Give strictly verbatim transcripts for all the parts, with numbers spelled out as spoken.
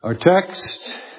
Our text,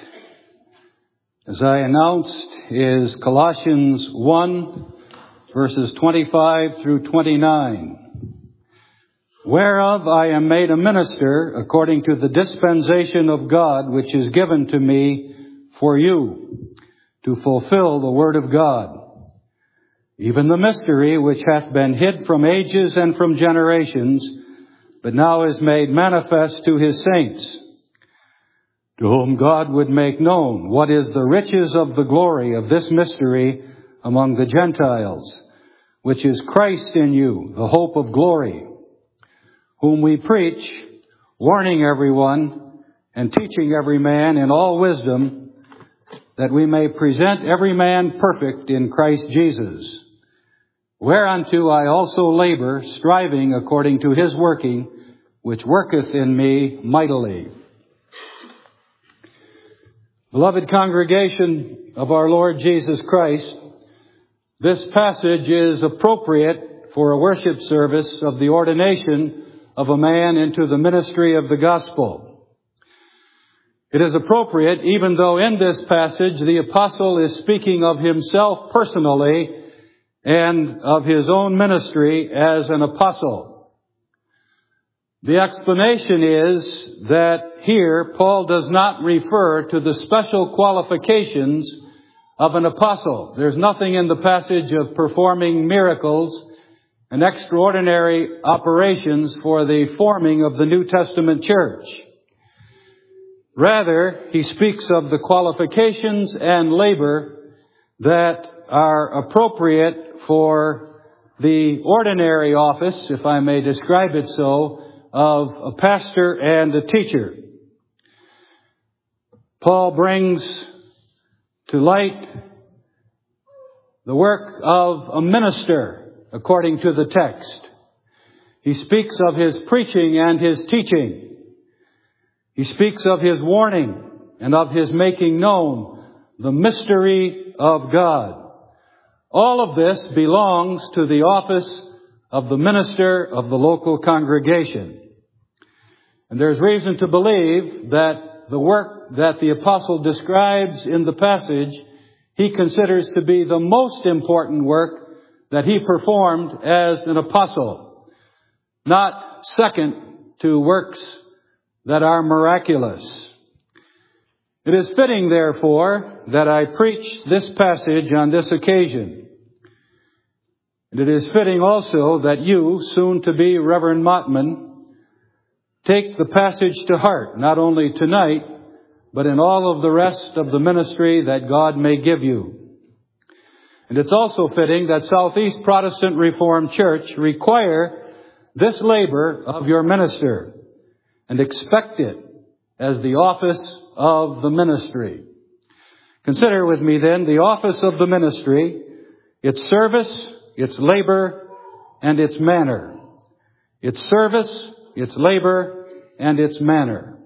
as I announced, is Colossians one, verses twenty-five through twenty-nine. Whereof I am made a minister according to the dispensation of God, which is given to me for you, to fulfill the word of God, even the mystery which hath been hid from ages and from generations, but now is made manifest to his saints, to whom God would make known what is the riches of the glory of this mystery among the Gentiles, which is Christ in you, the hope of glory, whom we preach, warning everyone and teaching every man in all wisdom, that we may present every man perfect in Christ Jesus. Whereunto I also labor, striving according to his working, which worketh in me mightily. Beloved congregation of our Lord Jesus Christ, this passage is appropriate for a worship service of the ordination of a man into the ministry of the gospel. It is appropriate even though in this passage the apostle is speaking of himself personally and of his own ministry as an apostle. The explanation is that here Paul does not refer to the special qualifications of an apostle. There's nothing in the passage of performing miracles and extraordinary operations for the forming of the New Testament church. Rather, he speaks of the qualifications and labor that are appropriate for the ordinary office, if I may describe it so, of a pastor and a teacher. Paul brings to light the work of a minister according to the text. He speaks of his preaching and his teaching. He speaks of his warning and of his making known the mystery of God. All of this belongs to the office of the minister of the local congregation. And there's reason to believe that the work that the apostle describes in the passage, he considers to be the most important work that he performed as an apostle, not second to works that are miraculous. It is fitting, therefore, that I preach this passage on this occasion. And it is fitting also that you, soon to be Reverend Mottman, take the passage to heart, not only tonight, but in all of the rest of the ministry that God may give you. And it's also fitting that Southeast Protestant Reformed Church require this labor of your minister and expect it as the office of the ministry. Consider with me then the office of the ministry, its service, its labor, and its manner. Its service, its labor, and its manner.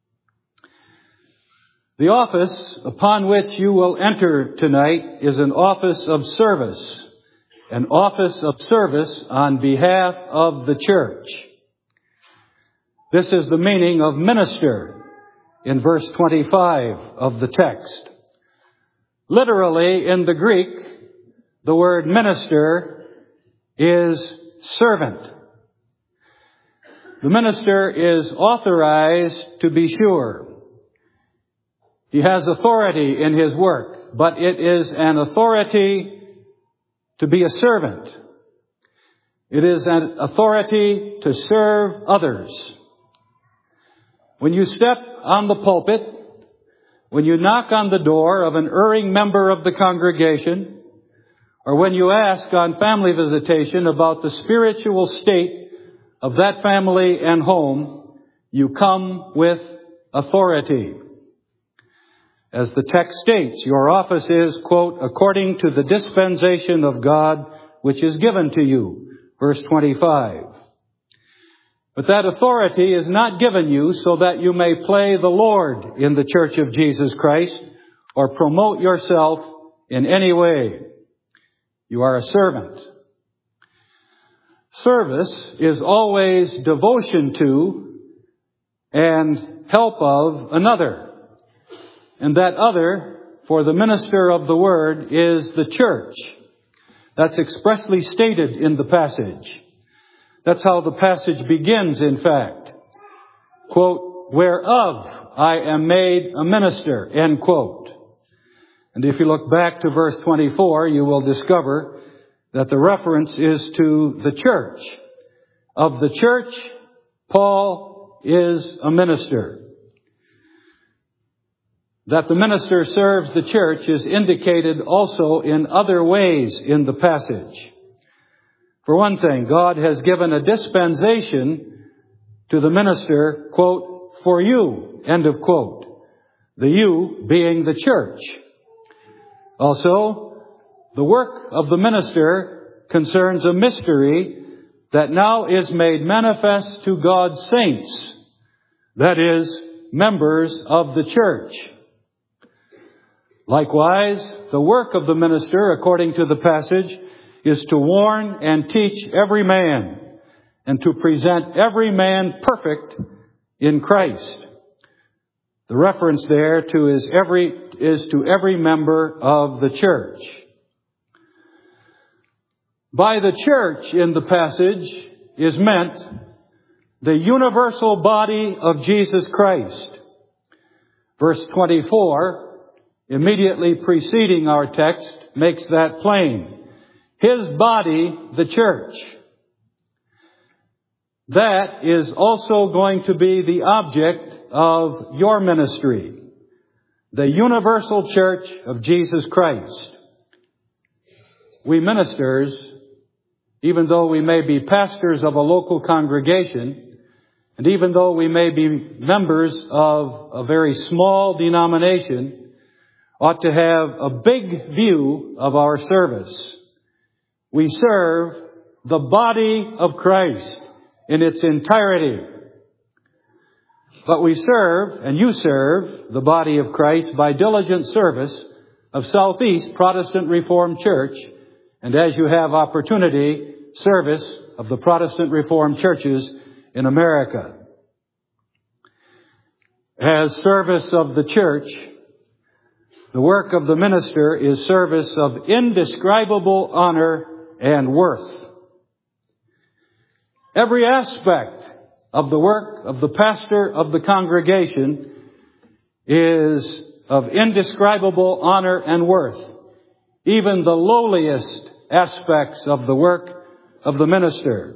The office upon which you will enter tonight is an office of service, an office of service on behalf of the church. This is the meaning of minister in verse twenty-five of the text. Literally, in the Greek, the word minister is servant. The minister is authorized to be sure. He has authority in his work, but it is an authority to be a servant. It is an authority to serve others. When you step on the pulpit, when you knock on the door of an erring member of the congregation, or when you ask on family visitation about the spiritual state of that family and home, you come with authority. As the text states, your office is, quote, according to the dispensation of God which is given to you, verse twenty-five. But that authority is not given you so that you may play the Lord in the Church of Jesus Christ or promote yourself in any way. You are a servant. Service is always devotion to and help of another. And that other, for the minister of the word, is the church. That's expressly stated in the passage. That's how the passage begins, in fact. Quote, whereof I am made a minister, end quote. And if you look back to verse twenty-four, you will discover that the reference is to the church. Of the church, Paul is a minister. That the minister serves the church is indicated also in other ways in the passage. For one thing, God has given a dispensation to the minister, quote, for you, end of quote. The you being the church. Also, the work of the minister concerns a mystery that now is made manifest to God's saints, that is, members of the church. Likewise, the work of the minister, according to the passage, is to warn and teach every man, and to present every man perfect in Christ. The reference there to is every is to every member of the church. By the church in the passage is meant the universal body of Jesus Christ. Verse twenty-four, immediately preceding our text, makes that plain. His body, the church. That is also going to be the object of your ministry. The universal church of Jesus Christ. We ministers, even though we may be pastors of a local congregation, and even though we may be members of a very small denomination, ought to have a big view of our service. We serve the body of Christ in its entirety. But we serve, and you serve, the body of Christ by diligent service of Southeast Protestant Reformed Church, and as you have opportunity, service of the Protestant Reformed churches in America. As service of the church, the work of the minister is service of indescribable honor and worth. Every aspect of the work of the pastor of the congregation is of indescribable honor and worth. Even the lowliest aspects of the work of the minister.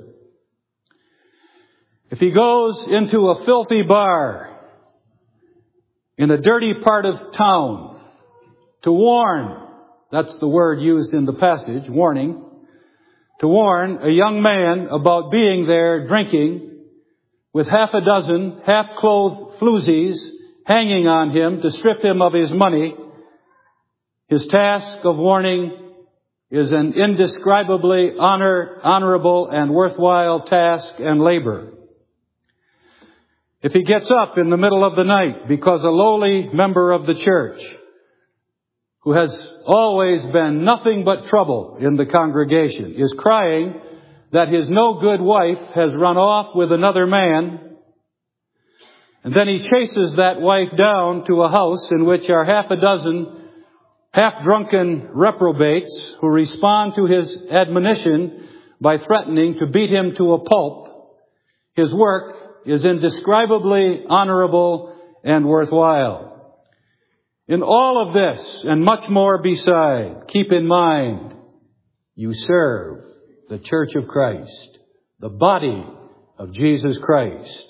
If he goes into a filthy bar in a dirty part of town to warn, that's the word used in the passage, warning, to warn a young man about being there drinking with half a dozen half-clothed floozies hanging on him to strip him of his money, his task of warning is an indescribably honor, honorable and worthwhile task and labor. If he gets up in the middle of the night because a lowly member of the church, who has always been nothing but trouble in the congregation, is crying that his no good wife has run off with another man, and then he chases that wife down to a house in which are half a dozen half-drunken reprobates who respond to his admonition by threatening to beat him to a pulp, his work is indescribably honorable and worthwhile. In all of this, and much more beside, keep in mind, you serve the Church of Christ, the body of Jesus Christ.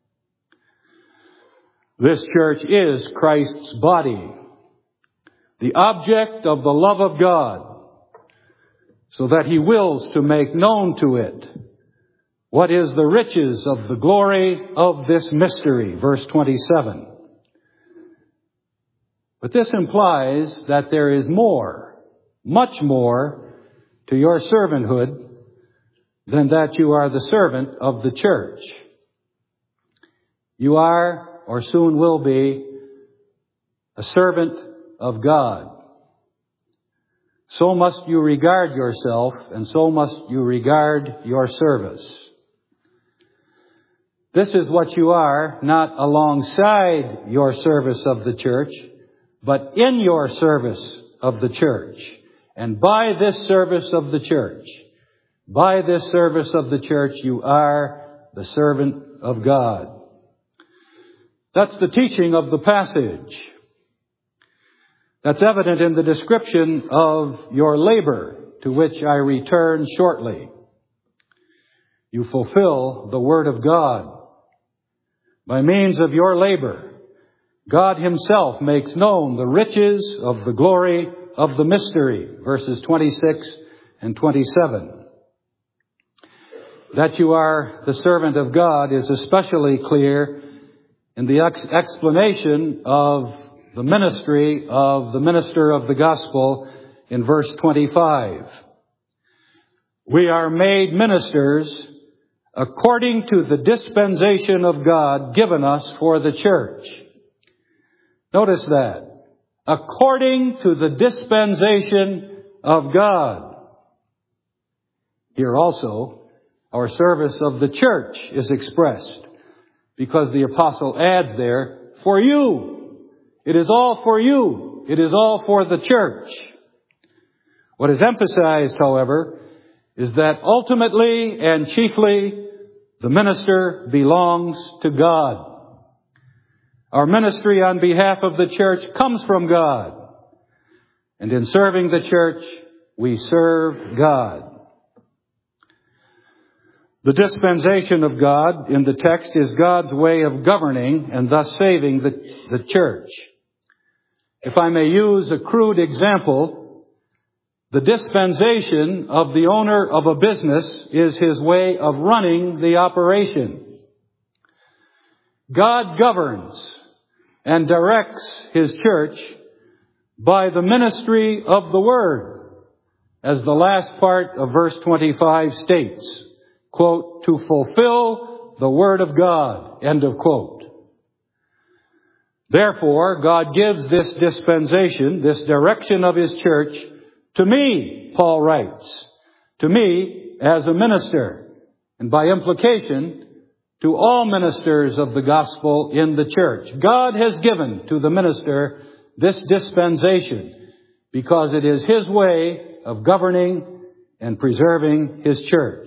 This church is Christ's body, the object of the love of God, so that he wills to make known to it what is the riches of the glory of this mystery, verse twenty-seven. But this implies that there is more, much more, to your servanthood than that you are the servant of the church. You are, or soon will be, a servant of God. So must you regard yourself, and so must you regard your service. This is what you are, not alongside your service of the church, but in your service of the church. And by this service of the church, by this service of the church, you are the servant of God. That's the teaching of the passage. That's evident in the description of your labor, to which I return shortly. You fulfill the word of God. By means of your labor, God himself makes known the riches of the glory of the mystery, verses twenty-six and twenty-seven. That you are the servant of God is especially clear in the ex- explanation of the ministry of the minister of the gospel in verse twenty-five. We are made ministers according to the dispensation of God given us for the church. Notice that. According to the dispensation of God. Here also, our service of the church is expressed, because the apostle adds there, for you. It is all for you. It is all for the church. What is emphasized, however, is that ultimately and chiefly the minister belongs to God. Our ministry on behalf of the church comes from God. And in serving the church, we serve God. The dispensation of God in the text is God's way of governing and thus saving the, the church. If I may use a crude example, the dispensation of the owner of a business is his way of running the operation. God governs and directs his church by the ministry of the word, as the last part of verse twenty-five states, quote, to fulfill the word of God, end of quote. Therefore, God gives this dispensation, this direction of his church, to me, Paul writes, to me as a minister, and by implication, to all ministers of the gospel in the church. God has given to the minister this dispensation because it is his way of governing and preserving his church.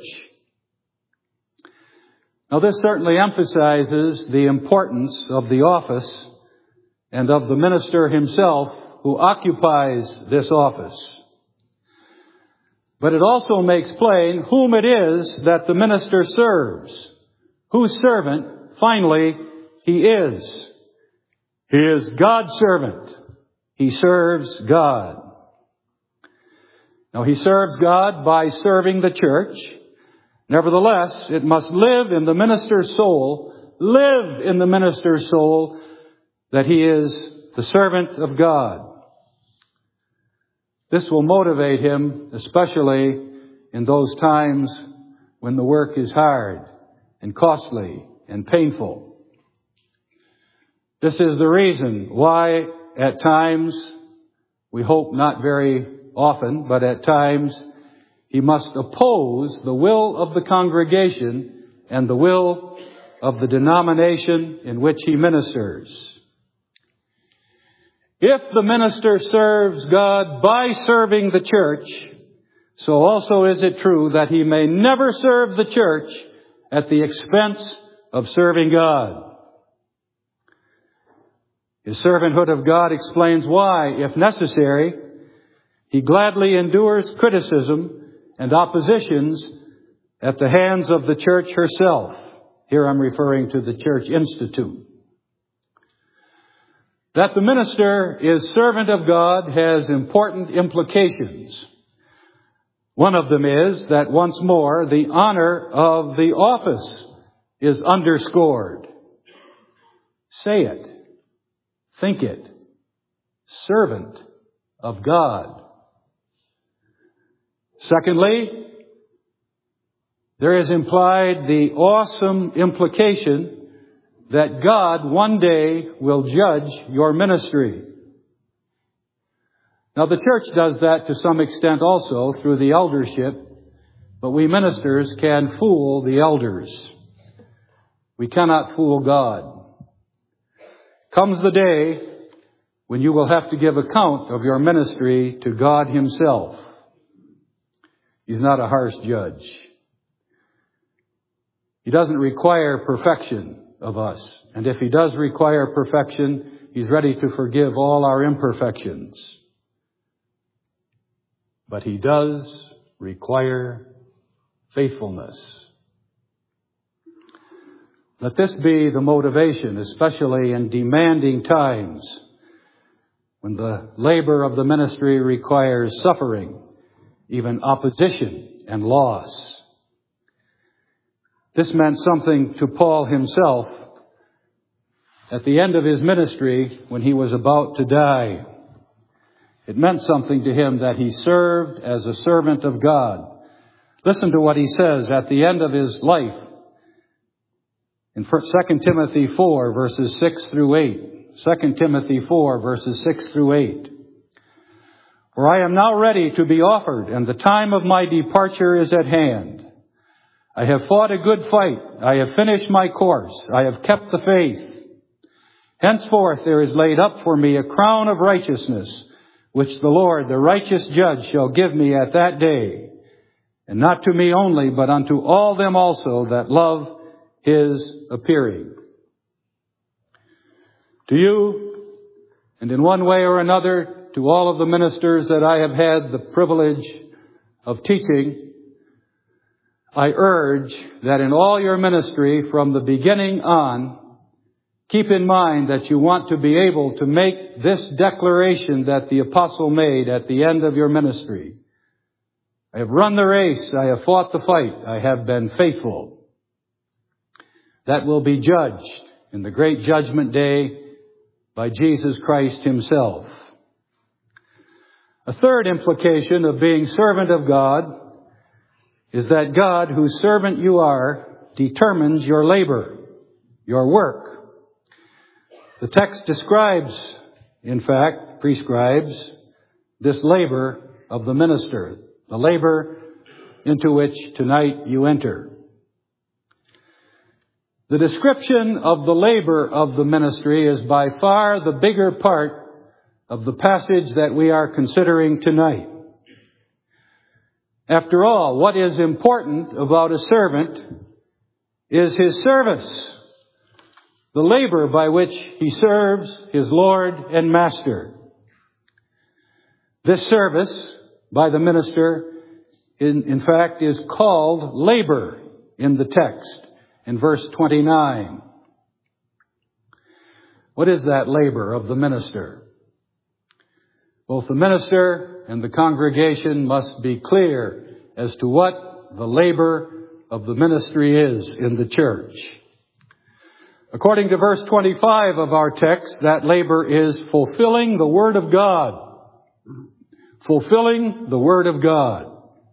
Now, this certainly emphasizes the importance of the office and of the minister himself who occupies this office. But it also makes plain whom it is that the minister serves, whose servant, finally, he is. He is God's servant. He serves God. Now, he serves God by serving the church. Nevertheless, it must live in the minister's soul, live in the minister's soul, that he is the servant of God. This will motivate him, especially in those times when the work is hard and costly and painful. This is the reason why at times, we hope not very often, but at times, he must oppose the will of the congregation and the will of the denomination in which he ministers. If the minister serves God by serving the church, so also is it true that he may never serve the church at the expense of serving God. His servanthood of God explains why, if necessary, he gladly endures criticism and oppositions at the hands of the church herself. Here I'm referring to the Church Institute. That the minister is servant of God has important implications. One of them is that once more the honor of the office is underscored. Say it. Think it. Servant of God. Secondly, there is implied the awesome implication that God one day will judge your ministry. Now, the church does that to some extent also through the eldership, but we ministers can fool the elders. We cannot fool God. Comes the day when you will have to give account of your ministry to God Himself. He's not a harsh judge. He doesn't require perfection of us. And if He does require perfection, He's ready to forgive all our imperfections. But He does require faithfulness. Let this be the motivation, especially in demanding times when the labor of the ministry requires suffering, even opposition and loss. This meant something to Paul himself at the end of his ministry when he was about to die. It meant something to him that he served as a servant of God. Listen to what he says at the end of his life in Second Timothy four, verses six through eight. Second Timothy four, verses six through eight. For I am now ready to be offered, and the time of my departure is at hand. I have fought a good fight. I have finished my course. I have kept the faith. Henceforth there is laid up for me a crown of righteousness, which the Lord, the righteous judge, shall give me at that day. And not to me only, but unto all them also that love His appearing. To you, and in one way or another, to all of the ministers that I have had the privilege of teaching, I urge that in all your ministry from the beginning on, keep in mind that you want to be able to make this declaration that the apostle made at the end of your ministry. I have run the race. I have fought the fight. I have been faithful. That will be judged in the great judgment day by Jesus Christ Himself. A third implication of being servant of God is that God, whose servant you are, determines your labor, your work. The text describes, in fact, prescribes this labor of the minister, the labor into which tonight you enter. The description of the labor of the ministry is by far the bigger part of the passage that we are considering tonight. After all, what is important about a servant is his service, the labor by which he serves his Lord and Master. This service by the minister, in, in fact, is called labor in the text in verse twenty-nine. What is that labor of the minister? Both the minister and the congregation must be clear as to what the labor of the ministry is in the church. According to verse twenty-five of our text, that labor is fulfilling the Word of God. Fulfilling the Word of God.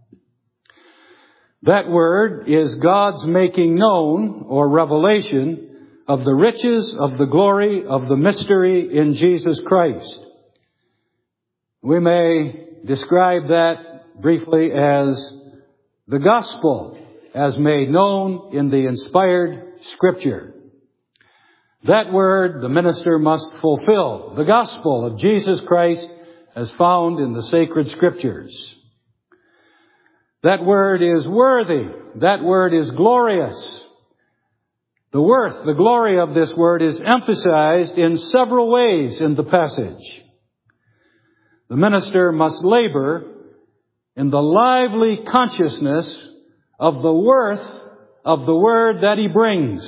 That Word is God's making known or revelation of the riches of the glory of the mystery in Jesus Christ. We may describe that briefly as the gospel as made known in the inspired Scripture. That word the minister must fulfill, the gospel of Jesus Christ as found in the sacred Scriptures. That word is worthy. That word is glorious. The worth, the glory of this word is emphasized in several ways in the passage. The minister must labor in the lively consciousness of the worth of the word that he brings.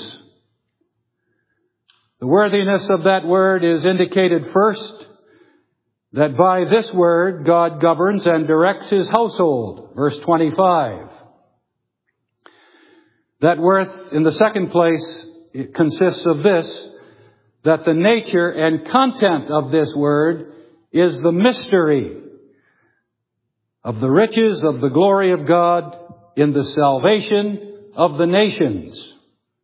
The worthiness of that word is indicated first, that by this word God governs and directs His household. Verse twenty-five. That worth, in the second place, it consists of this, that the nature and content of this word is the mystery of the riches of the glory of God in the salvation of the nations.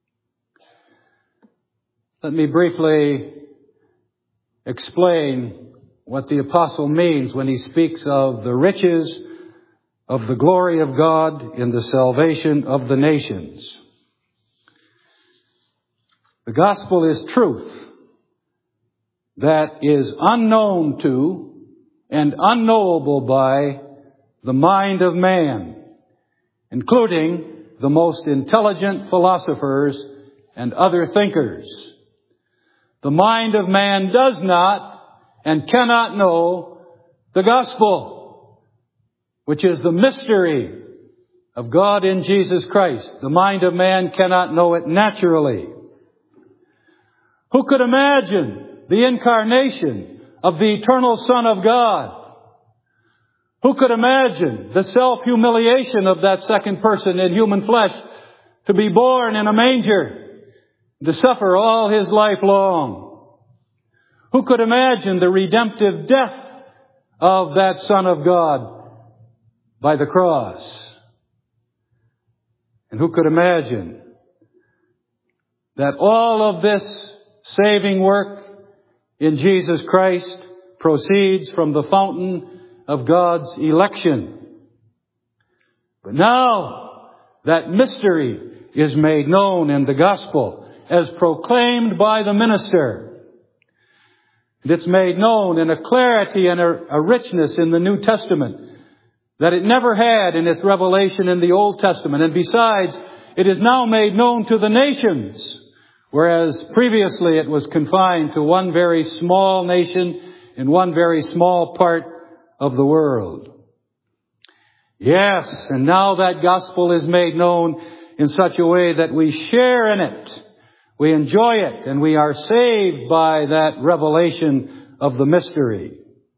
Let me briefly explain what the apostle means when he speaks of the riches of the glory of God in the salvation of the nations. The gospel is truth. that is unknown to and unknowable by the mind of man, including the most intelligent philosophers and other thinkers. The mind of man does not and cannot know the gospel, which is the mystery of God in Jesus Christ. The mind of man cannot know it naturally. Who could imagine the incarnation of the eternal Son of God? Who could imagine the self-humiliation of that second person in human flesh to be born in a manger, to suffer all his life long? Who could imagine the redemptive death of that Son of God by the cross? And who could imagine that all of this saving work in Jesus Christ proceeds from the fountain of God's election? But now that mystery is made known in the gospel as proclaimed by the minister. And it's made known in a clarity and a, a richness in the New Testament that it never had in its revelation in the Old Testament. And besides, it is now made known to the nations, whereas previously it was confined to one very small nation in one very small part of the world. Yes, and now that gospel is made known in such a way that we share in it, we enjoy it, and we are saved by that revelation of the mystery.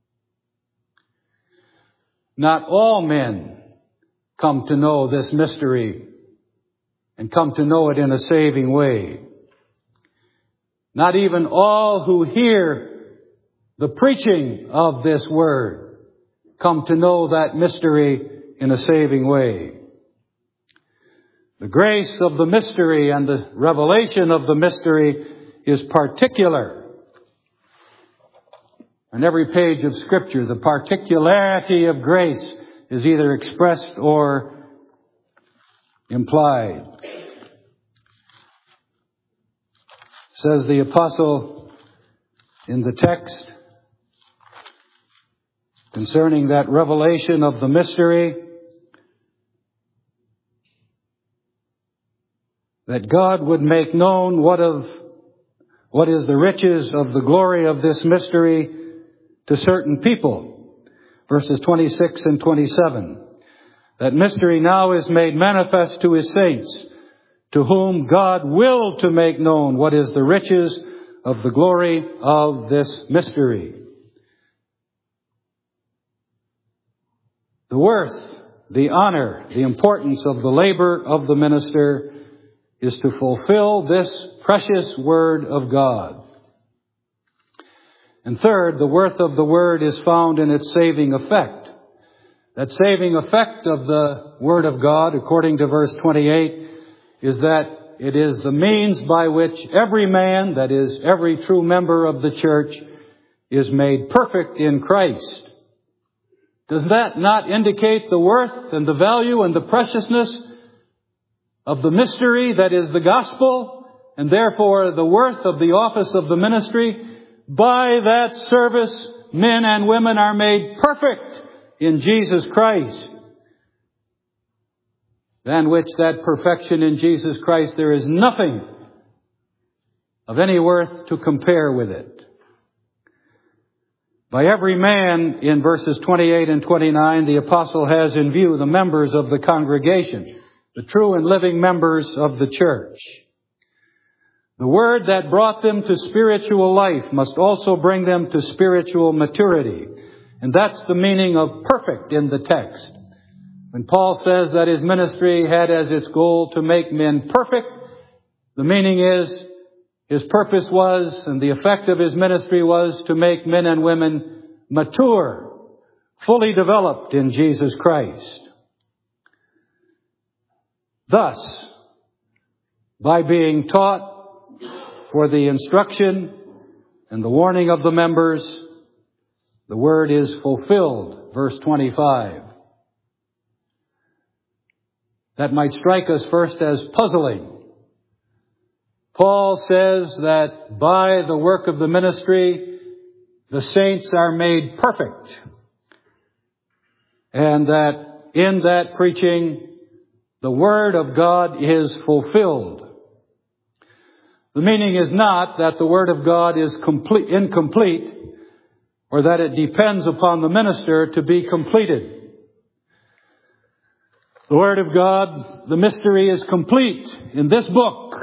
Not all men come to know this mystery and come to know it in a saving way. Not even all who hear the preaching of this word come to know that mystery in a saving way. The grace of the mystery and the revelation of the mystery is particular. On every page of Scripture, the particularity of grace is either expressed or implied. Says the apostle in the text concerning that revelation of the mystery, that God would make known what of what is the riches of the glory of this mystery to certain people. Verses twenty-six and twenty-seven. That mystery now is made manifest to his saints, to whom God willed to make known what is the riches of the glory of this mystery. The worth, the honor, the importance of the labor of the minister is to fulfill this precious word of God. And third, the worth of the word is found in its saving effect. That saving effect of the word of God, according to verse twenty-eight, is that it is the means by which every man, that is, every true member of the church, is made perfect in Christ. Does that not indicate the worth and the value and the preciousness of the mystery that is the gospel, and therefore the worth of the office of the ministry? By that service, men and women are made perfect in Jesus Christ. Than which that perfection in Jesus Christ, there is nothing of any worth to compare with it. By every man, in verses twenty-eight and twenty-nine, the apostle has in view the members of the congregation, the true and living members of the church. The word that brought them to spiritual life must also bring them to spiritual maturity. And that's the meaning of perfect in the text. When Paul says that his ministry had as its goal to make men perfect, the meaning is his purpose was, and the effect of his ministry was, to make men and women mature, fully developed in Jesus Christ. Thus, by being taught for the instruction and the warning of the members, the word is fulfilled. Verse twenty-five. That might strike us first as puzzling. Paul says that by the work of the ministry, the saints are made perfect, and that in that preaching the Word of God is fulfilled. The meaning is not that the Word of God is complete, incomplete, or that it depends upon the minister to be completed. The Word of God, the mystery is complete in this book.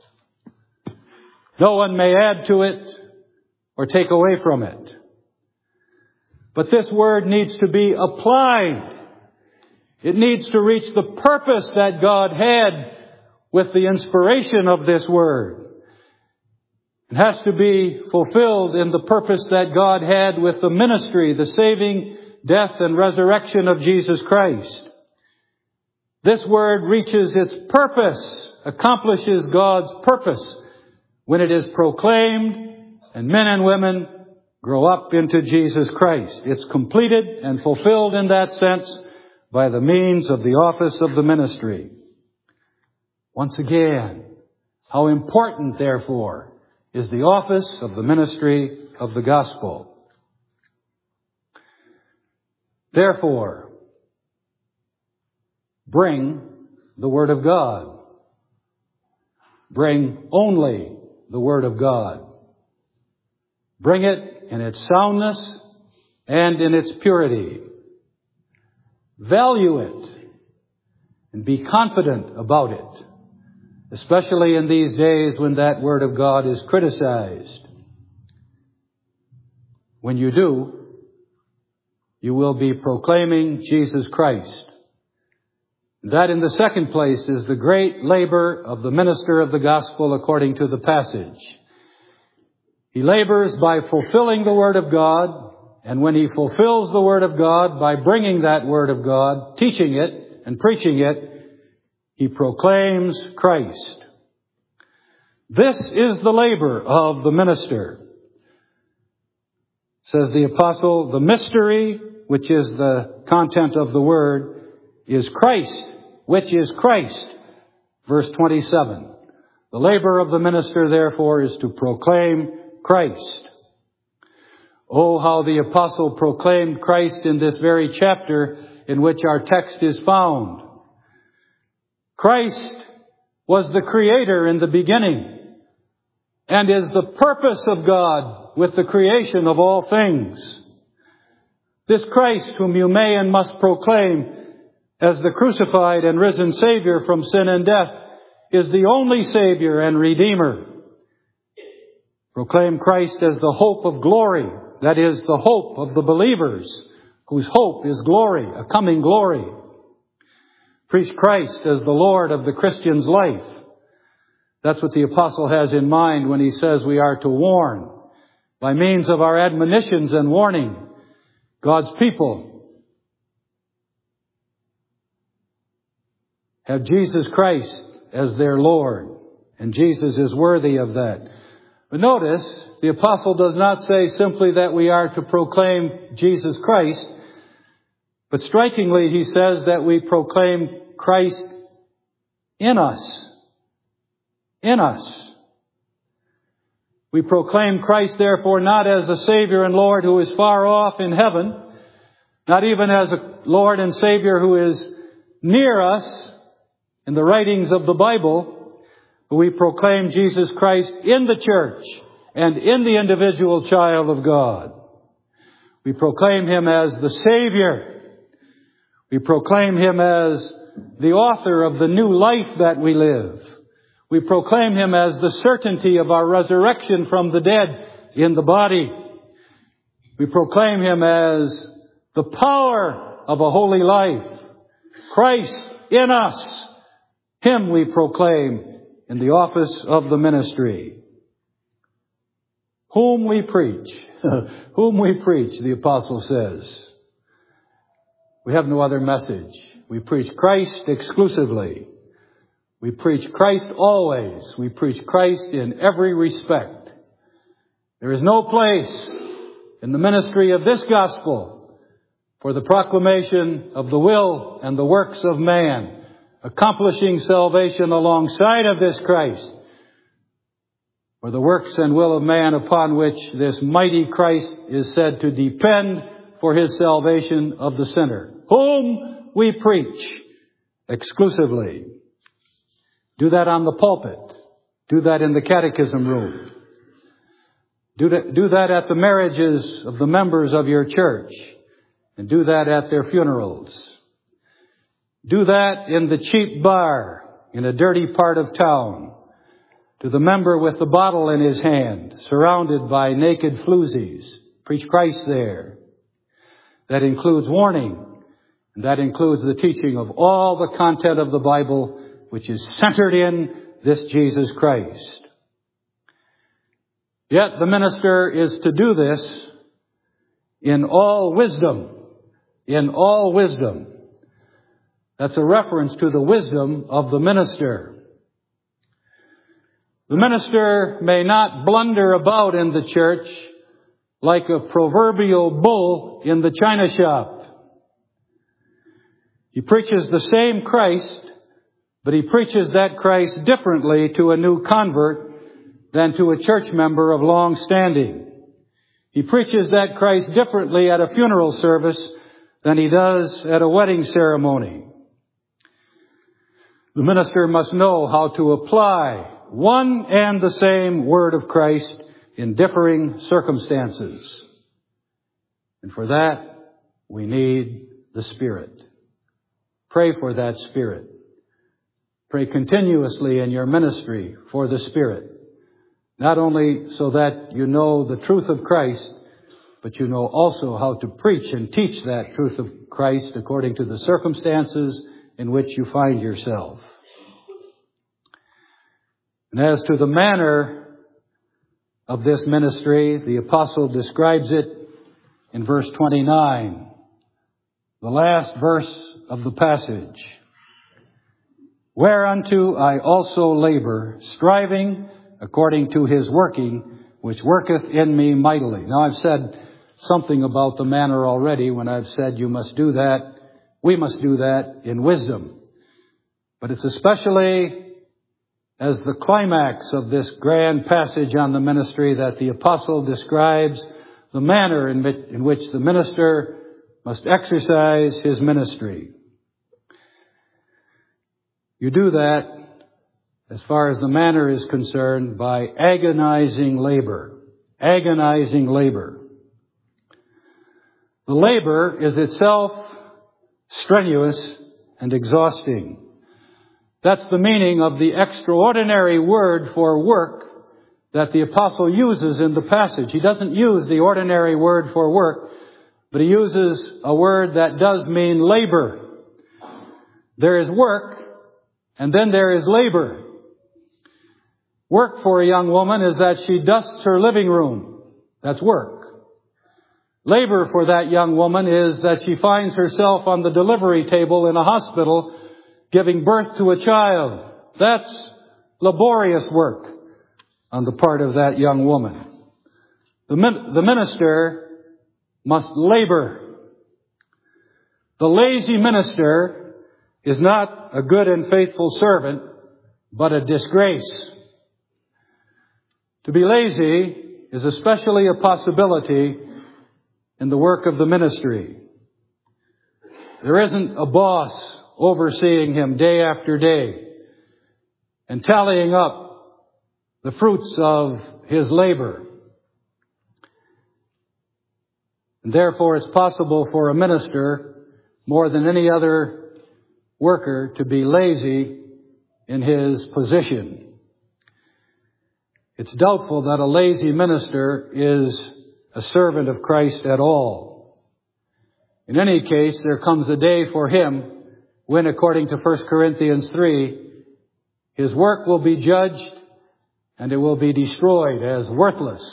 No one may add to it or take away from it. But this Word needs to be applied. It needs to reach the purpose that God had with the inspiration of this Word. It has to be fulfilled in the purpose that God had with the ministry, the saving death and resurrection of Jesus Christ. This Word reaches its purpose, accomplishes God's purpose when it is proclaimed and men and women grow up into Jesus Christ. It's completed and fulfilled in that sense by the means of the office of the ministry. Once again, how important, therefore, is the office of the ministry of the gospel. Therefore, bring the Word of God. Bring only the Word of God. Bring it in its soundness and in its purity. Value it and be confident about it, especially in these days when that Word of God is criticized. When you do, you will be proclaiming Jesus Christ. That, in the second place, is the great labor of the minister of the gospel according to the passage. He labors by fulfilling the Word of God, and when he fulfills the Word of God by bringing that Word of God, teaching it and preaching it, he proclaims Christ. This is the labor of the minister. Says the apostle, the mystery, which is the content of the Word, is Christ, which is Christ. Verse twenty-seven. The labor of the minister, therefore, is to proclaim Christ. Oh, how the apostle proclaimed Christ in this very chapter in which our text is found. Christ was the Creator in the beginning and is the purpose of God with the creation of all things. This Christ, whom you may and must proclaim as the crucified and risen Savior from sin and death, is the only Savior and Redeemer. Proclaim Christ as the hope of glory, that is, the hope of the believers, whose hope is glory, a coming glory. Preach Christ as the Lord of the Christian's life. That's what the apostle has in mind when he says we are to warn, by means of our admonitions and warning, God's people. Have Jesus Christ as their Lord, and Jesus is worthy of that. But notice, the apostle does not say simply that we are to proclaim Jesus Christ, but strikingly he says that we proclaim Christ in us. In us. We proclaim Christ, therefore, not as a Savior and Lord who is far off in heaven, not even as a Lord and Savior who is near us in the writings of the Bible, but we proclaim Jesus Christ in the church and in the individual child of God. We proclaim Him as the Savior. We proclaim Him as the author of the new life that we live. We proclaim Him as the certainty of our resurrection from the dead in the body. We proclaim Him as the power of a holy life. Christ in us. Him we proclaim in the office of the ministry. Whom we preach. Whom we preach, the apostle says. We have no other message. We preach Christ exclusively. We preach Christ always. We preach Christ in every respect. There is no place in the ministry of this gospel for the proclamation of the will and the works of man, accomplishing salvation alongside of this Christ, for the works and will of man upon which this mighty Christ is said to depend for his salvation of the sinner, whom we preach exclusively. Do that on the pulpit. Do that in the catechism room. Do that, do that at the marriages of the members of your church. And do that at their funerals. Do that in the cheap bar in a dirty part of town. To the member with the bottle in his hand, surrounded by naked floozies. Preach Christ there. That includes warning. And that includes the teaching of all the content of the Bible, which is centered in this Jesus Christ. Yet the minister is to do this in all wisdom. In all wisdom. That's a reference to the wisdom of the minister. The minister may not blunder about in the church like a proverbial bull in the china shop. He preaches the same Christ, but he preaches that Christ differently to a new convert than to a church member of long standing. He preaches that Christ differently at a funeral service than he does at a wedding ceremony. The minister must know how to apply one and the same word of Christ in differing circumstances. And for that, we need the Spirit. Pray for that Spirit. Pray continuously in your ministry for the Spirit. Not only so that you know the truth of Christ, but you know also how to preach and teach that truth of Christ according to the circumstances in which you find yourself. And as to the manner of this ministry, the apostle describes it in verse twenty-nine, the last verse of the passage. Whereunto I also labor, striving according to his working, which worketh in me mightily. Now I've said something about the manner already when I've said you must do that, we must do that in wisdom. But it's especially as the climax of this grand passage on the ministry that the apostle describes the manner in which, in which the minister must exercise his ministry. You do that, as far as the manner is concerned, by agonizing labor. Agonizing labor. The labor is itself strenuous and exhausting. That's the meaning of the extraordinary word for work that the apostle uses in the passage. He doesn't use the ordinary word for work, but he uses a word that does mean labor. There is work, and then there is labor. Work for a young woman is that she dusts her living room. That's work. Labor for that young woman is that she finds herself on the delivery table in a hospital giving birth to a child. That's laborious work on the part of that young woman. The, min- the minister must labor. The lazy minister is not a good and faithful servant, but a disgrace. To be lazy is especially a possibility in the work of the ministry. There isn't a boss overseeing him day after day and tallying up the fruits of his labor. And therefore, it's possible for a minister, more than any other worker, to be lazy in his position. It's doubtful that a lazy minister is a servant of Christ at all. In any case, there comes a day for him when, according to First Corinthians three, his work will be judged and it will be destroyed as worthless.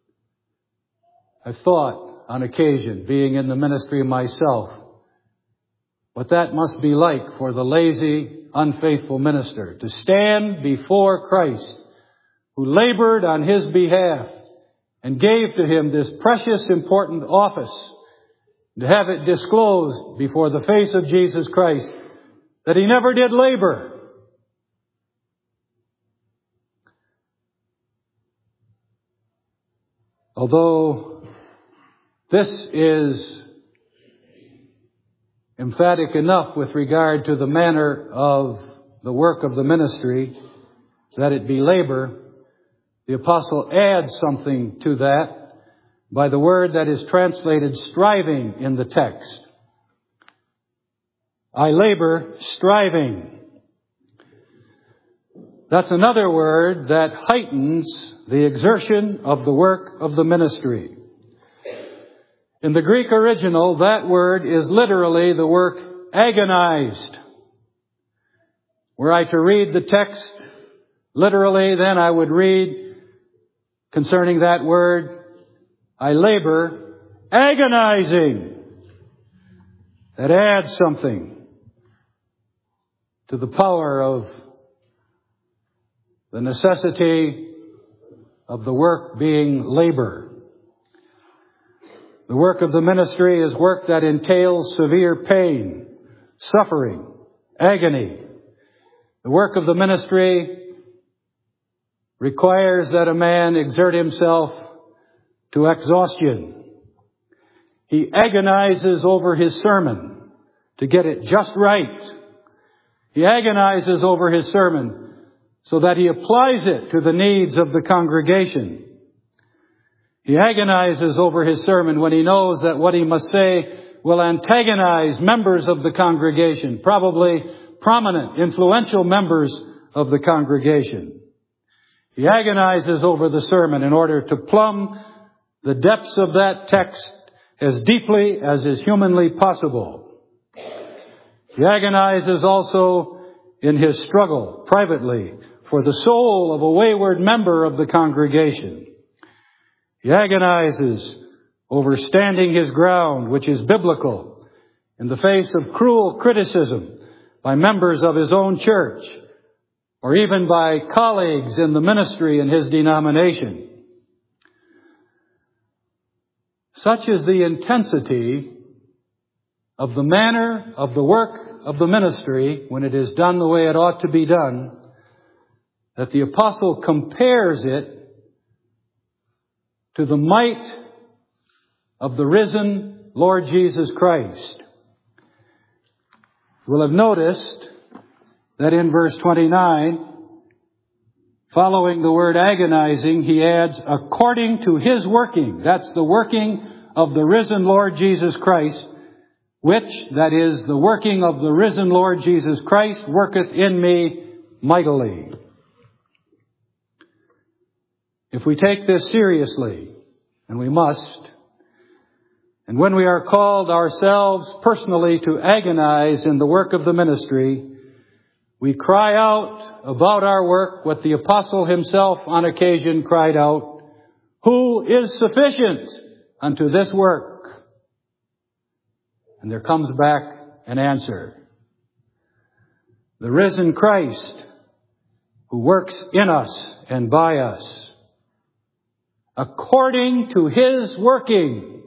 I've thought on occasion, being in the ministry myself, what that must be like for the lazy, unfaithful minister to stand before Christ, who labored on his behalf and gave to him this precious, important office, to have it disclosed before the face of Jesus Christ that he never did labor. Although this is emphatic enough with regard to the manner of the work of the ministry, that it be labor, the apostle adds something to that by the word that is translated striving in the text. I labor striving. That's another word that heightens the exertion of the work of the ministry. In the Greek original, that word is literally the word agonized. Were I to read the text literally, then I would read concerning that word, I labor agonizing. That adds something to the power of the necessity of the work being labor. The work of the ministry is work that entails severe pain, suffering, agony. The work of the ministry requires that a man exert himself to exhaustion. He agonizes over his sermon to get it just right. He agonizes over his sermon so that he applies it to the needs of the congregation. He agonizes over his sermon when he knows that what he must say will antagonize members of the congregation, probably prominent, influential members of the congregation. He agonizes over the sermon in order to plumb the depths of that text as deeply as is humanly possible. He agonizes also in his struggle privately for the soul of a wayward member of the congregation. He agonizes over standing his ground, which is biblical, in the face of cruel criticism by members of his own church, or even by colleagues in the ministry in his denomination. Such is the intensity of the manner of the work of the ministry when it is done the way it ought to be done, that the apostle compares it to the might of the risen Lord Jesus Christ. You will have noticed that in verse twenty-nine, following the word agonizing, he adds, according to his working. That's the working of the risen Lord Jesus Christ, which, that is, the working of the risen Lord Jesus Christ, worketh in me mightily. If we take this seriously, and we must, and when we are called ourselves personally to agonize in the work of the ministry, we cry out about our work what the apostle himself on occasion cried out, who is sufficient unto this work? And there comes back an answer. The risen Christ, who works in us and by us, according to his working.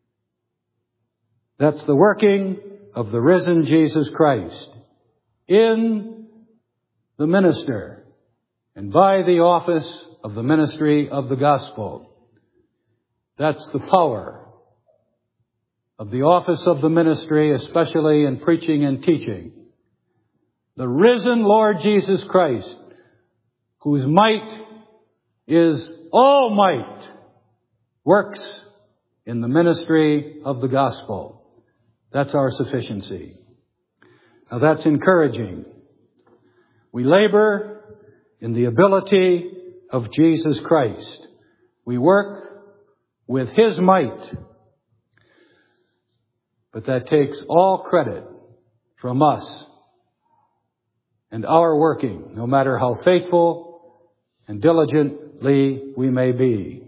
That's the working of the risen Jesus Christ in the minister and by the office of the ministry of the gospel. That's the power of the office of the ministry, especially in preaching and teaching. The risen Lord Jesus Christ, whose might is all might, works in the ministry of the gospel. That's our sufficiency. Now that's encouraging. We labor in the ability of Jesus Christ. We work with his might. But that takes all credit from us and our working, no matter how faithful and diligently we may be.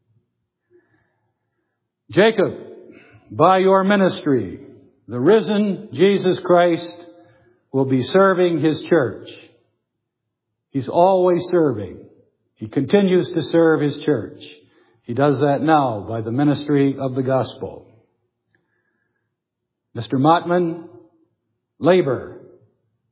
Jacob, by your ministry, the risen Jesus Christ will be serving his church. He's always serving. He continues to serve his church. He does that now by the ministry of the gospel. Mister Mottman, labor,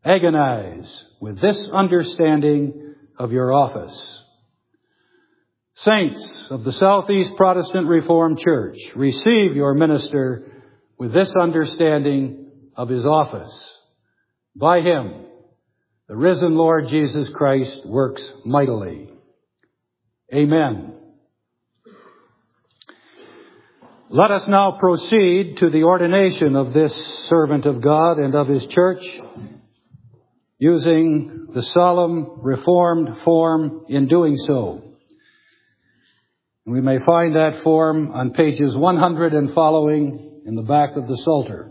agonize with this understanding of your office. Saints of the Southeast Protestant Reformed Church, receive your minister with this understanding of his office. By him, the risen Lord Jesus Christ works mightily. Amen. Let us now proceed to the ordination of this servant of God and of his church, using the solemn Reformed form in doing so. We may find that form on pages one hundred and following in the back of the Psalter.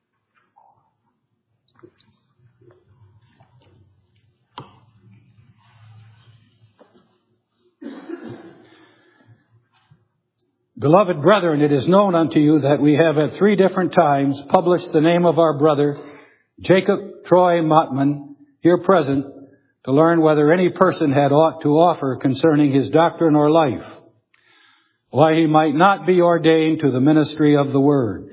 Beloved brethren, it is known unto you that we have at three different times published the name of our brother, Jacob Troy Mottman, here present, to learn whether any person had aught to offer concerning his doctrine or life, why he might not be ordained to the ministry of the word.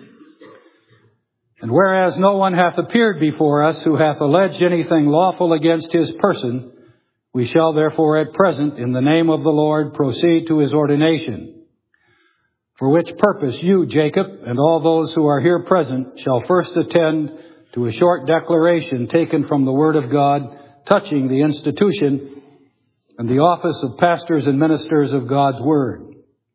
And whereas no one hath appeared before us who hath alleged anything lawful against his person, we shall therefore at present, in the name of the Lord, proceed to his ordination. For which purpose you, Jacob, and all those who are here present, shall first attend to a short declaration taken from the Word of God touching the institution and the office of pastors and ministers of God's Word.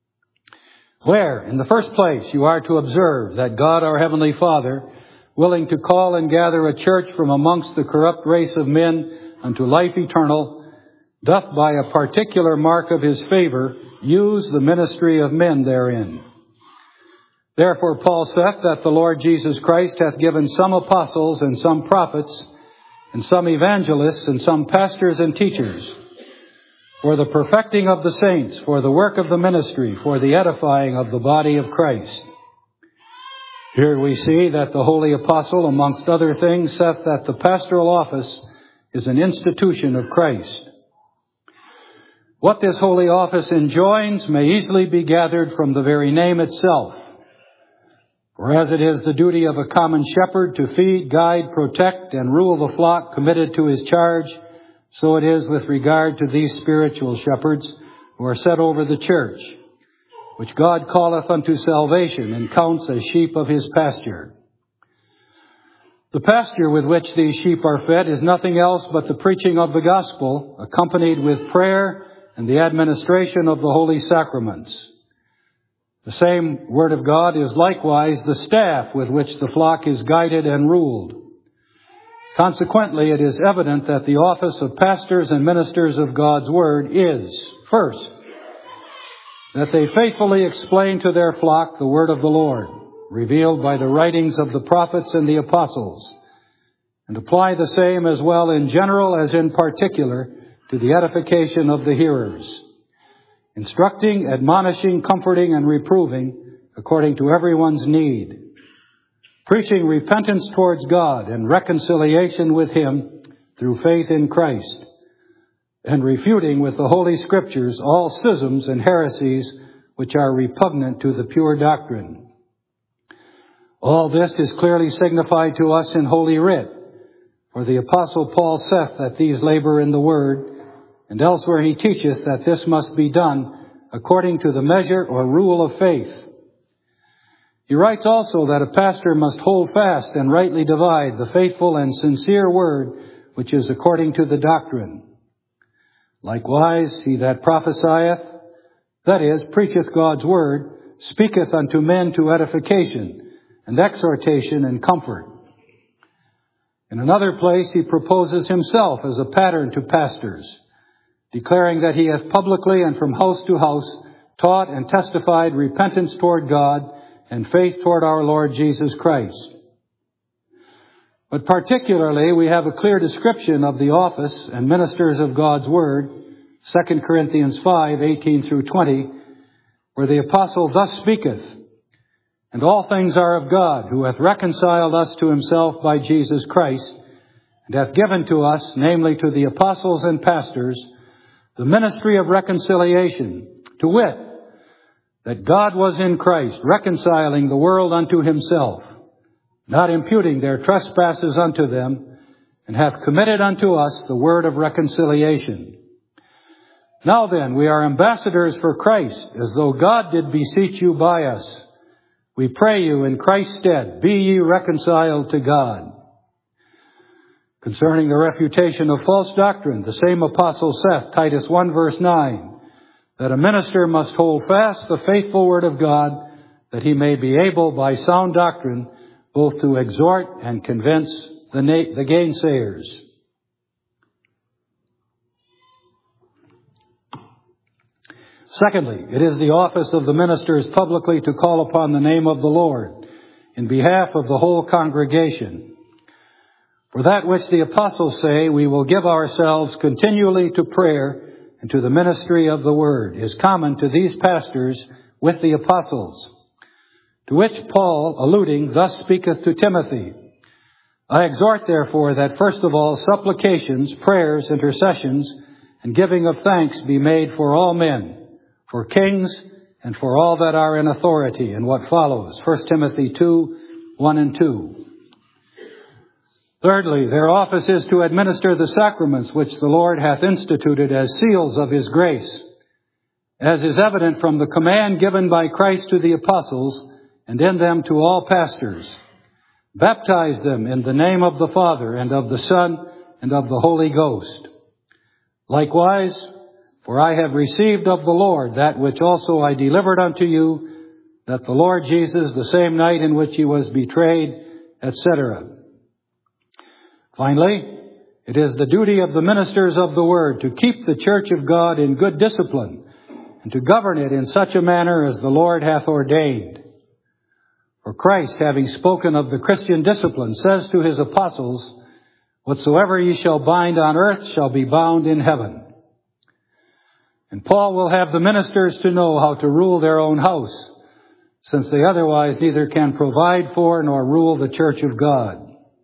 Where, in the first place, you are to observe that God our Heavenly Father, willing to call and gather a church from amongst the corrupt race of men unto life eternal, doth by a particular mark of his favor use the ministry of men therein. Therefore Paul saith that the Lord Jesus Christ hath given some apostles and some prophets and some evangelists and some pastors and teachers, for the perfecting of the saints, for the work of the ministry, for the edifying of the body of Christ. Here we see that the holy apostle, amongst other things, saith that the pastoral office is an institution of Christ. What this holy office enjoins may easily be gathered from the very name itself. For as it is the duty of a common shepherd to feed, guide, protect, and rule the flock committed to his charge, so it is with regard to these spiritual shepherds who are set over the church, which God calleth unto salvation and counts as sheep of his pasture. The pasture with which these sheep are fed is nothing else but the preaching of the gospel, accompanied with prayer and the administration of the holy sacraments. The same word of God is likewise the staff with which the flock is guided and ruled. Consequently, it is evident that the office of pastors and ministers of God's Word is, first, that they faithfully explain to their flock the Word of the Lord, revealed by the writings of the prophets and the apostles, and apply the same as well in general as in particular to the edification of the hearers, instructing, admonishing, comforting, and reproving according to everyone's need, preaching repentance towards God and reconciliation with Him through faith in Christ, and refuting with the Holy Scriptures all schisms and heresies which are repugnant to the pure doctrine. All this is clearly signified to us in Holy Writ, for the Apostle Paul saith that these labor in the Word, and elsewhere he teacheth that this must be done according to the measure or rule of faith. He writes also that a pastor must hold fast and rightly divide the faithful and sincere word which is according to the doctrine. Likewise, he that prophesieth, that is, preacheth God's word, speaketh unto men to edification and exhortation and comfort. In another place, he proposes himself as a pattern to pastors, declaring that he hath publicly and from house to house taught and testified repentance toward God and faith toward our Lord Jesus Christ. But particularly, we have a clear description of the office and ministers of God's Word, Second Corinthians five, eighteen through twenty, where the apostle thus speaketh, "And all things are of God, who hath reconciled us to himself by Jesus Christ, and hath given to us, namely to the apostles and pastors, the ministry of reconciliation, to wit, that God was in Christ, reconciling the world unto himself, not imputing their trespasses unto them, and hath committed unto us the word of reconciliation. Now then, we are ambassadors for Christ, as though God did beseech you by us. We pray you in Christ's stead, be ye reconciled to God. Concerning the refutation of false doctrine, the same apostle saith, Titus one verse nine, that a minister must hold fast the faithful word of God, that he may be able by sound doctrine both to exhort and convince the, na- the gainsayers. Secondly, it is the office of the ministers publicly to call upon the name of the Lord in behalf of the whole congregation. For that which the apostles say, we will give ourselves continually to prayer and to the ministry of the word, is common to these pastors with the apostles. To which Paul, alluding, thus speaketh to Timothy, I exhort therefore that first of all supplications, prayers, intercessions, and giving of thanks be made for all men, for kings, and for all that are in authority, and what follows. First Timothy two, one and two. Thirdly, their office is to administer the sacraments which the Lord hath instituted as seals of his grace, as is evident from the command given by Christ to the apostles, and in them to all pastors. Baptize them in the name of the Father, and of the Son, and of the Holy Ghost. Likewise, for I have received of the Lord that which also I delivered unto you, that the Lord Jesus, the same night in which he was betrayed, et cetera. Finally, it is the duty of the ministers of the word to keep the church of God in good discipline, and to govern it in such a manner as the Lord hath ordained. For Christ, having spoken of the Christian discipline, says to his apostles, whatsoever ye shall bind on earth shall be bound in heaven. And Paul will have the ministers to know how to rule their own house, since they otherwise neither can provide for nor rule the church of God.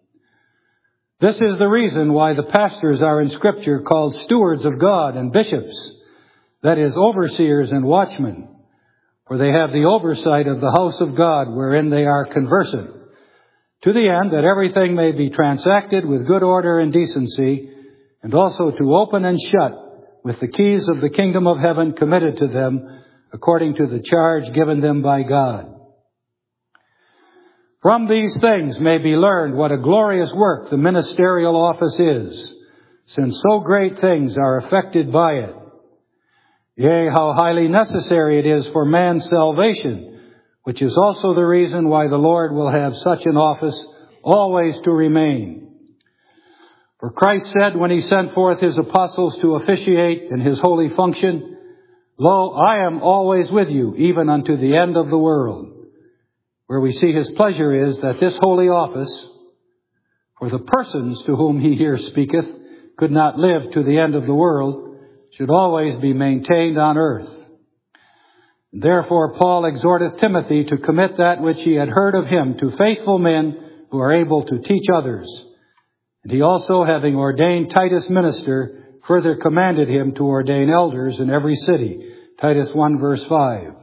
This is the reason why the pastors are in Scripture called stewards of God and bishops, that is, overseers and watchmen, for they have the oversight of the house of God wherein they are conversant, to the end that everything may be transacted with good order and decency, and also to open and shut with the keys of the kingdom of heaven committed to them, according to the charge given them by God. From these things may be learned what a glorious work the ministerial office is, since so great things are effected by it. Yea, how highly necessary it is for man's salvation, which is also the reason why the Lord will have such an office always to remain. For Christ said when he sent forth his apostles to officiate in his holy function, Lo, I am always with you, even unto the end of the world. Where we see his pleasure is that this holy office, for the persons to whom he here speaketh could not live to the end of the world, should always be maintained on earth. Therefore Paul exhorteth Timothy to commit that which he had heard of him to faithful men who are able to teach others. And he also, having ordained Titus minister, further commanded him to ordain elders in every city. Titus one verse five.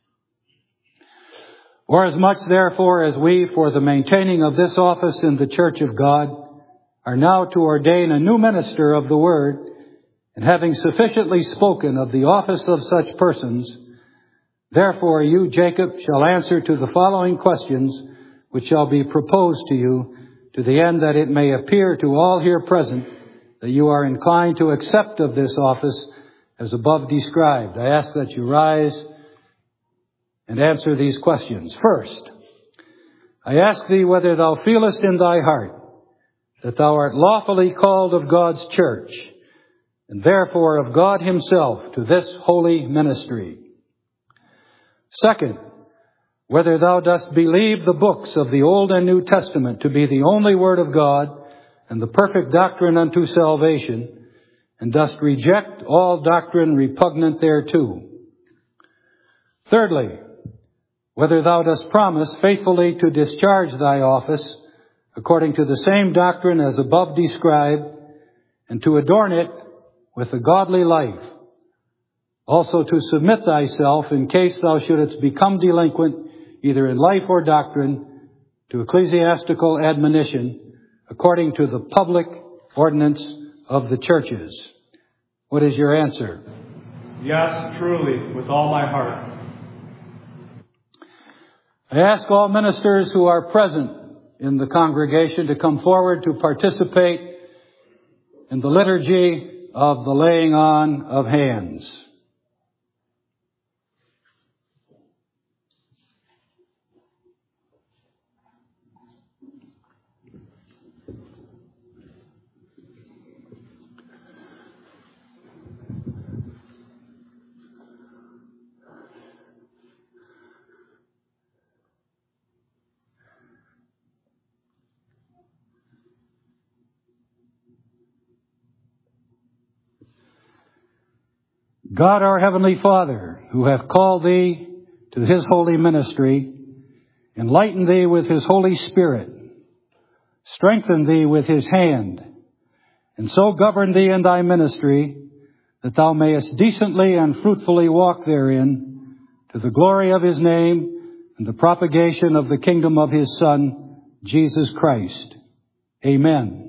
Forasmuch therefore as we, for the maintaining of this office in the church of God, are now to ordain a new minister of the word, and having sufficiently spoken of the office of such persons, therefore you, Jacob, shall answer to the following questions, which shall be proposed to you, to the end that it may appear to all here present that you are inclined to accept of this office as above described. I ask that you rise and answer these questions. First, I ask thee whether thou feelest in thy heart that thou art lawfully called of God's church, and therefore of God himself, to this holy ministry. Second, whether thou dost believe the books of the Old and New Testament to be the only word of God and the perfect doctrine unto salvation, and dost reject all doctrine repugnant thereto. Thirdly, whether thou dost promise faithfully to discharge thy office according to the same doctrine as above described, and to adorn it with a godly life. Also to submit thyself, in case thou shouldest become delinquent, either in life or doctrine, to ecclesiastical admonition, according to the public ordinance of the churches. What is your answer? Yes, truly, with all my heart. I ask all ministers who are present in the congregation to come forward to participate in the liturgy of the laying on of hands. God, our Heavenly Father, who hath called thee to his holy ministry, enlighten thee with his Holy Spirit, strengthen thee with his hand, and so govern thee in thy ministry, that thou mayest decently and fruitfully walk therein, to the glory of his name and the propagation of the kingdom of his Son, Jesus Christ. Amen.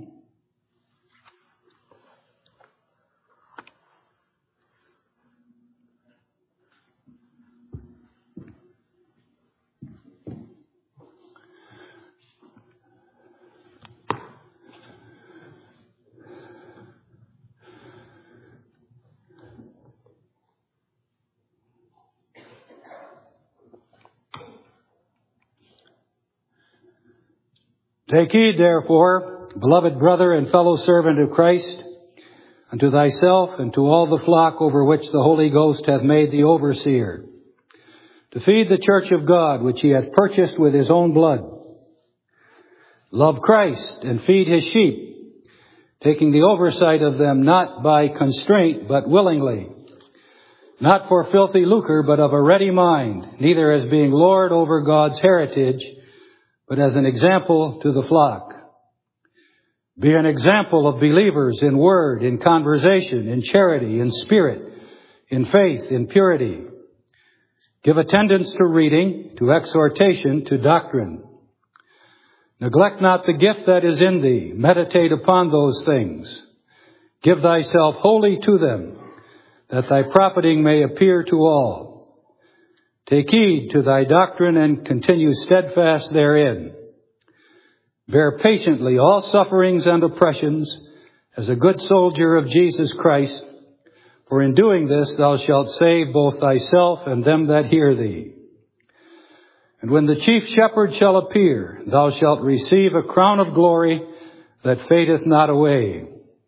Take heed, therefore, beloved brother and fellow servant of Christ, unto thyself and to all the flock over which the Holy Ghost hath made thee overseer, to feed the church of God, which he hath purchased with his own blood. Love Christ and feed his sheep, taking the oversight of them not by constraint, but willingly, not for filthy lucre, but of a ready mind, neither as being lord over God's heritage, but as an example to the flock. Be an example of believers in word, in conversation, in charity, in spirit, in faith, in purity. Give attendance to reading, to exhortation, to doctrine. Neglect not the gift that is in thee. Meditate upon those things. Give thyself wholly to them, that thy profiting may appear to all. Take heed to thy doctrine and continue steadfast therein. Bear patiently all sufferings and oppressions as a good soldier of Jesus Christ, for in doing this thou shalt save both thyself and them that hear thee. And when the chief shepherd shall appear, thou shalt receive a crown of glory that fadeth not away.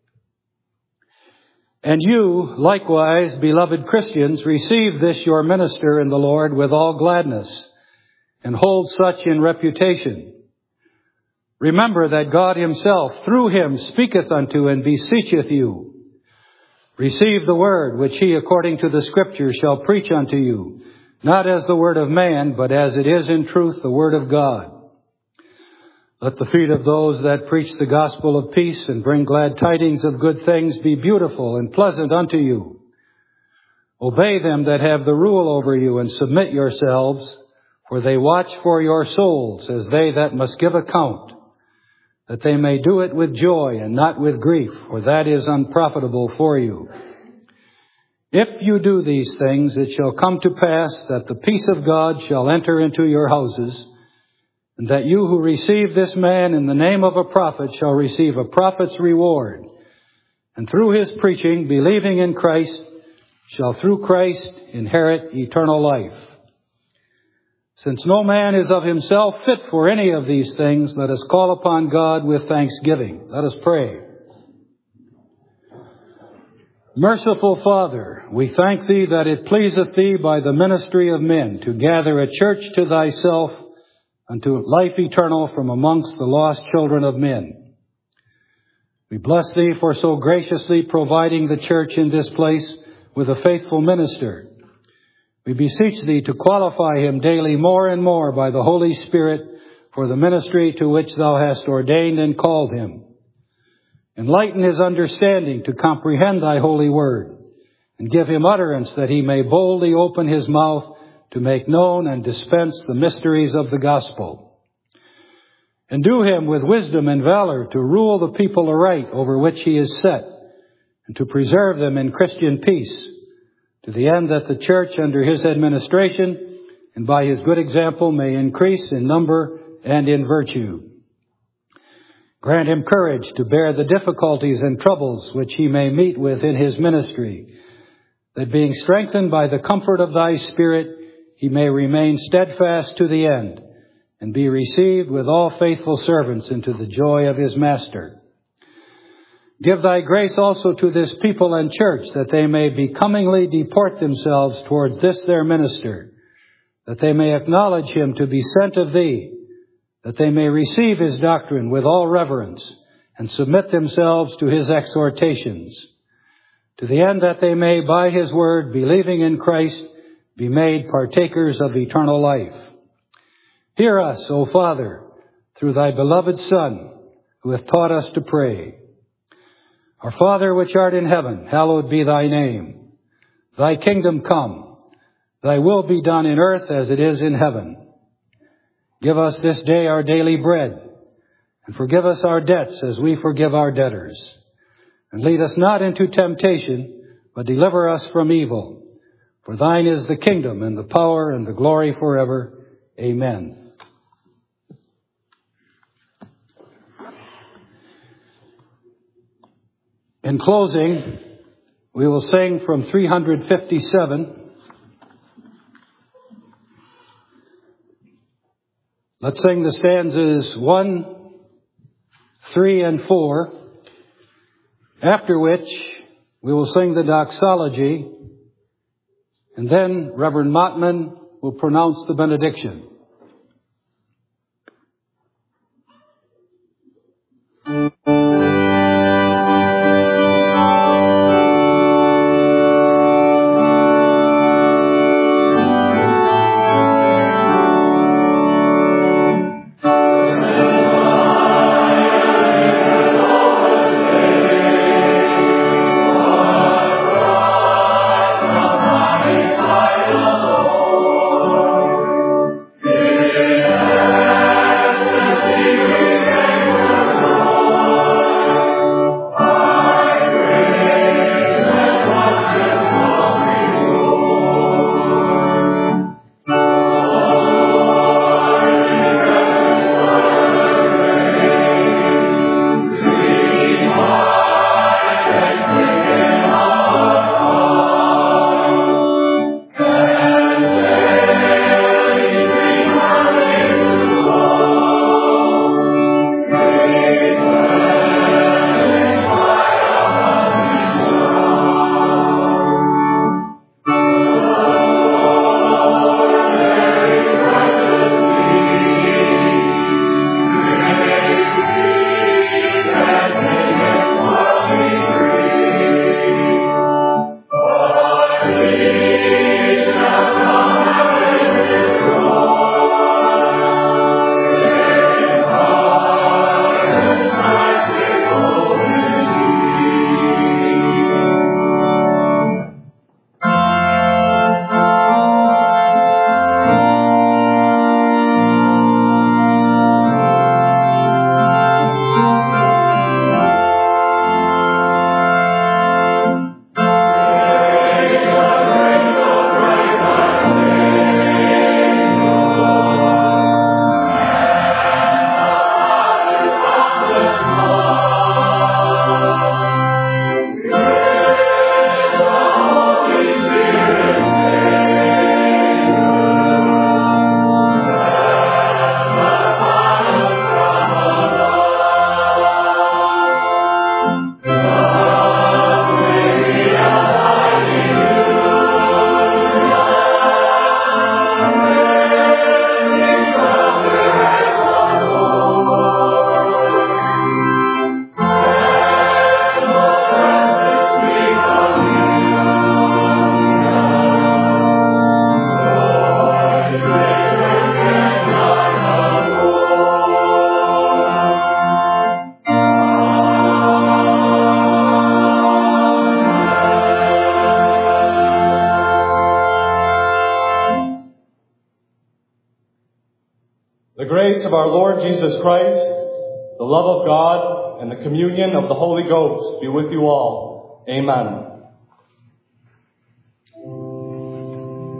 And you, likewise, beloved Christians, receive this your minister in the Lord with all gladness, and hold such in reputation. Remember that God himself, through him, speaketh unto and beseecheth you. Receive the word which he, according to the Scripture, shall preach unto you, not as the word of man, but as it is in truth the word of God. Let the feet of those that preach the gospel of peace and bring glad tidings of good things be beautiful and pleasant unto you. Obey them that have the rule over you, and submit yourselves, for they watch for your souls as they that must give account, that they may do it with joy and not with grief, for that is unprofitable for you. If you do these things, it shall come to pass that the peace of God shall enter into your houses, and that you who receive this man in the name of a prophet shall receive a prophet's reward, and through his preaching, believing in Christ, shall through Christ inherit eternal life. Since no man is of himself fit for any of these things, let us call upon God with thanksgiving. Let us pray. Merciful Father, we thank thee that it pleaseth thee by the ministry of men to gather a church to thyself unto life eternal from amongst the lost children of men. We bless thee for so graciously providing the church in this place with a faithful minister. We beseech thee to qualify him daily more and more by the Holy Spirit for the ministry to which thou hast ordained and called him. Enlighten his understanding to comprehend thy holy word, and give him utterance that he may boldly open his mouth to make known and dispense the mysteries of the gospel. Endue him with wisdom and valor to rule the people aright over which he is set, and to preserve them in Christian peace, to the end that the church under his administration and by his good example may increase in number and in virtue. Grant him courage to bear the difficulties and troubles which he may meet with in his ministry, that being strengthened by the comfort of thy Spirit, he may remain steadfast to the end and be received with all faithful servants into the joy of his master. Give thy grace also to this people and church, that they may becomingly deport themselves towards this their minister, that they may acknowledge him to be sent of thee, that they may receive his doctrine with all reverence and submit themselves to his exhortations, to the end that they may, by his word, believing in Christ, be made partakers of eternal life. Hear us, O Father, through thy beloved Son, who hath taught us to pray. Our Father, which art in heaven, hallowed be thy name. Thy kingdom come, thy will be done in earth as it is in heaven. Give us this day our daily bread, and forgive us our debts as we forgive our debtors. And lead us not into temptation, but deliver us from evil. For thine is the kingdom and the power and the glory forever. Amen. In closing, we will sing from three hundred fifty-seven. Let's sing the stanzas one, three, and four, after which we will sing the doxology, and then Reverend Mottman will pronounce the benediction. The grace of our Lord Jesus Christ, the love of God, and the communion of the Holy Ghost be with you all. Amen.